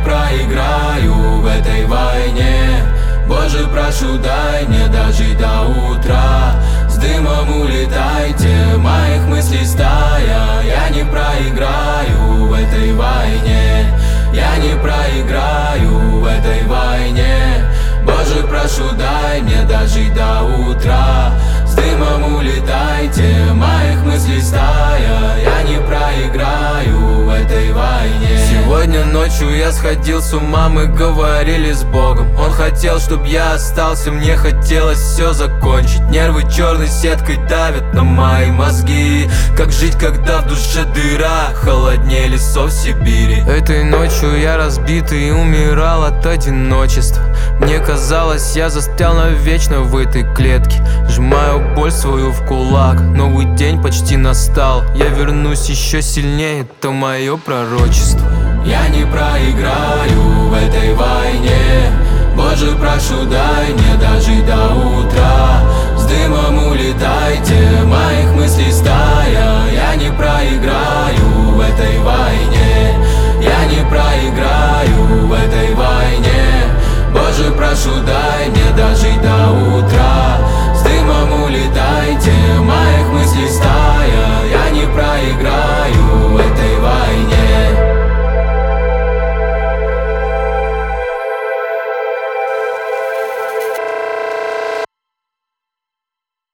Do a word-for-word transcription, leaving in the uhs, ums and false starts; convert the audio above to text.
проиграю в этой войне. Боже, прошу, дай мне дожить до утра. С дымом улетайте, моих мыслей стая. Я не проиграю в этой войне. Я не проиграю в этой войне. Боже, прошу, дай мне дожить до утра. С дымом улетайте, моих мыслей стая. Я не проиграю в этой войне. Сегодня ночью я сходил с ума, мы говорили с Богом. Он хотел, чтоб я остался, мне хотелось все закончить. Нервы черной сеткой давят на мои мозги. Как жить, когда в душе дыра, холоднее лесов Сибири. Этой ночью я разбитый и умирал от одиночества. Мне казалось, я застрял навечно в этой клетке. Сжимаю боль свою в кулак, новый день почти настал. Я вернусь еще сильнее, это мое пророчество. Я не проиграю в этой войне. Боже, прошу, дай мне дожить до утра. С дымом улетайте, моих мыслей стая.